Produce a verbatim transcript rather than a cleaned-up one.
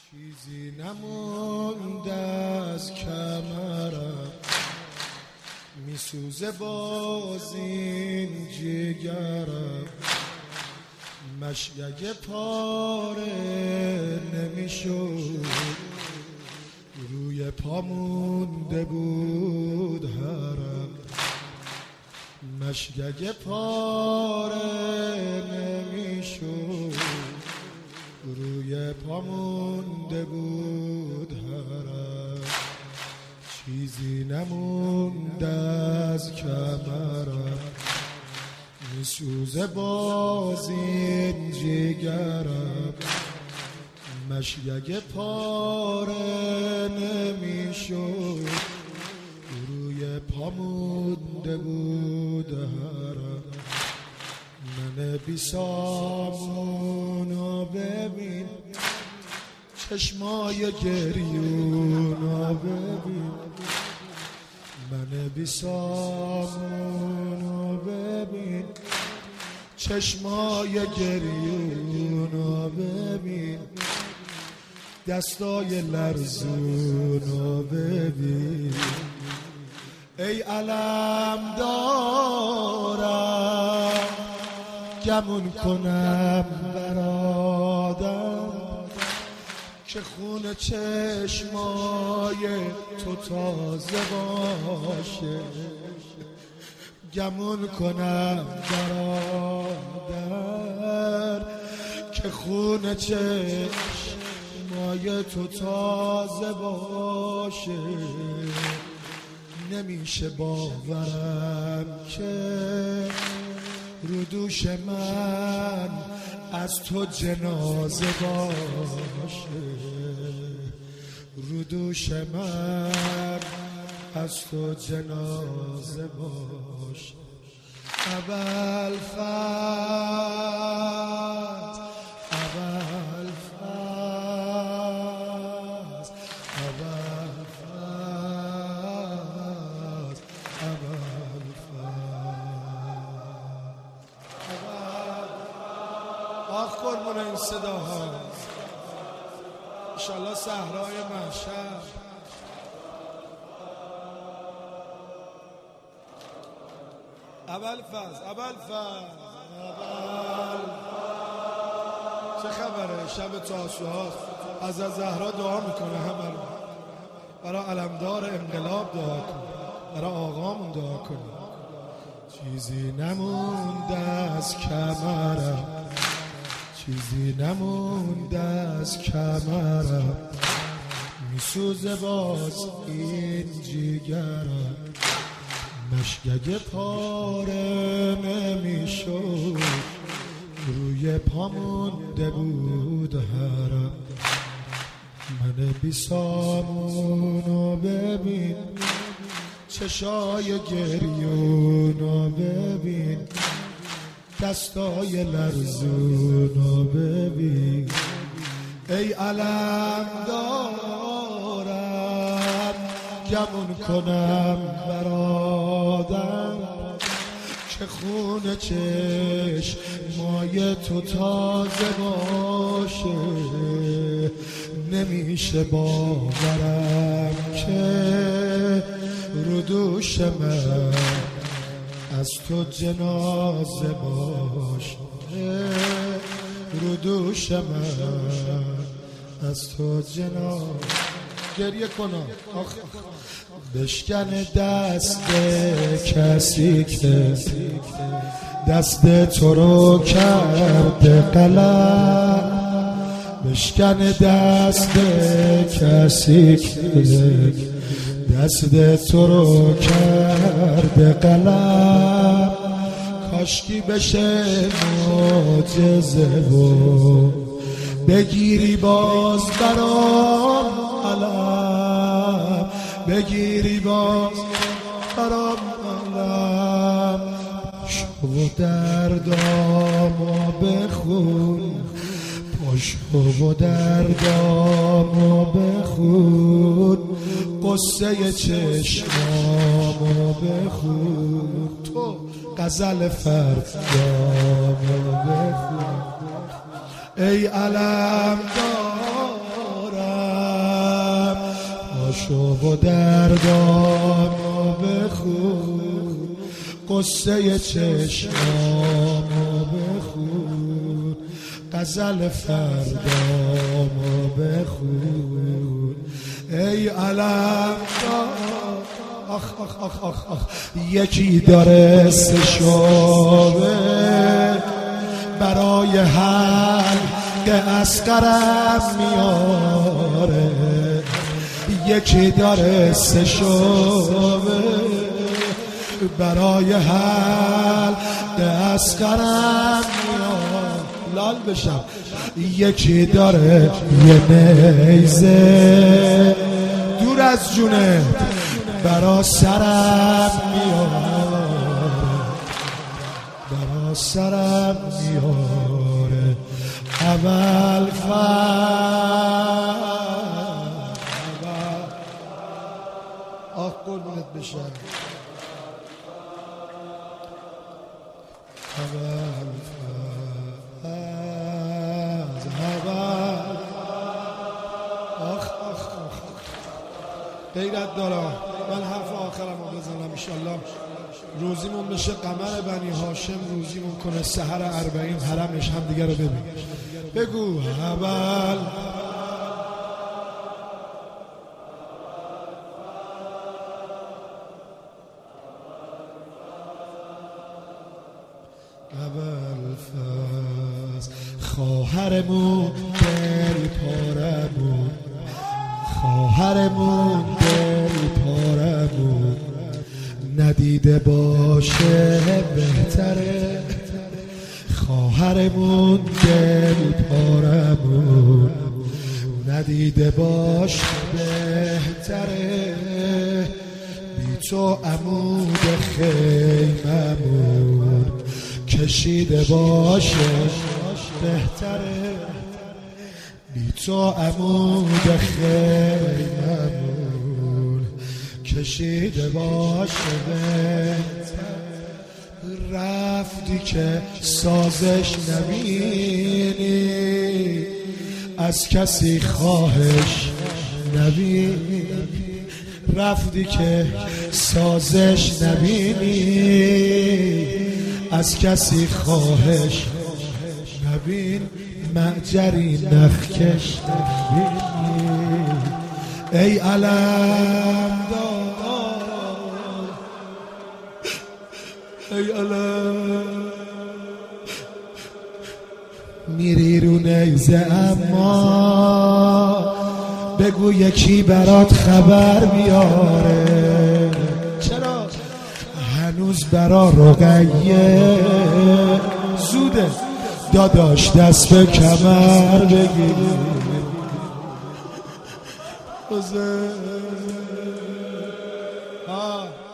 چیزی نمونده از کمرم، میسوزه باز این جگرم، مشگگ پاره نمیشد، روی پا مونده بود هرم، مشگگ پاره نمیشد، روی پا مونده بود هرم، چیزی نمونده از کمرم، میسوزه باز این جگرم، مشگگ پاره نمیشد، روی پا مونده بود هرم، من بی سامونو ببین، چشمای گریونو ببین، من بی سامونو ببین، چشمای گریونو ببین، دستای لرزونو ببین، ای علم دارم گمون کنم برادم، که خون چشمای تو تازه باشه، گمون کنم برادر که خون چشمای تو تازه باشه، نمیشه باورم که رو دوش من از تو جنازه باشه، رو دوش من از تو جنازه باشه. اول فاز اول فاز اول فاز اول فاز آخ قربون این صداها، انشالله صحرای محشر اول فاز اول فاز اول. چه خبره؟ شب تاسوعاست، از زهرا دعا میکنه، همه برای علمدار انقلاب دعا کن، برای آقامون دعا کن. چیزی نمونده از کمرم، چیزی نمونده از کمرم، میسوزه باز این جگرم، مشگگ پاره نمیشد، روی پا مونده بود هرم، من بی سامونو ببین، چشای گریونو ببین، دستای لرزونو ببین، ای علم دارم گمون کنم برادم، که خون چشمای تو تازه باشه، نمیشه باورم که رو دوش من از تو جنازه باشه، رو دوش من از تو جنازه. گریه کنم آخ بشکن دست کسی که دست تو رو کرده قلم، بشکن دست کسی که دست تو رو کرده قلم، کاشکی بشه معجزه و بگیری باز برام علم، بگیری باز برام علم، شو دردامو بخون، پاشو و دردامو بخون، قصه چشمامو بخون، تو غزل فردامو بخون، ای علم دارم پاشو و دردامو بخون، قصه چشمامو بخون، غزل فردامو بخون. ای علم آخ آخ آخ آخ آخ یکی داره سه شعبه برای حلق اصغرم میاره، یکی داره سه شعبه برای حلق اصغرم میاره. لال بشم. یکی داره یه نیزه دور از جونه برا سرم میاره، برا سرم میاره. اول فر آخ قربونت بشم. اول فر آخ آخ آخ غیرت دارم. من حرف آخرم رو بزنم انشالله روزیمون بشه قمر بنی هاشم، روزیمون کنه سحر اربعین حرمش هم دیگه رو ببین. بگو اول اول فصل خواهرمون دل پارمون، خواهرمون دل پارمون ندیده باشه بهتره، خواهرمون دل پارمون ندیده باشه بهتره، بی تو عمود خیممون کشیده باشه بهتره، بی تو عمود خیممون کشیده باشه بهتره. رفتی که سازش نبینی، از کسی خواهش نبینی، رفتی که سازش نبینی، از کسی خواهش نبین، معجری نخکش نبینی. ای علم دار، ای علم میری رو نیزه اما بگو یکی برات خبر بیاره، چرا هنوز برا رقیه زوده داداش دست به کمر بگیر. آه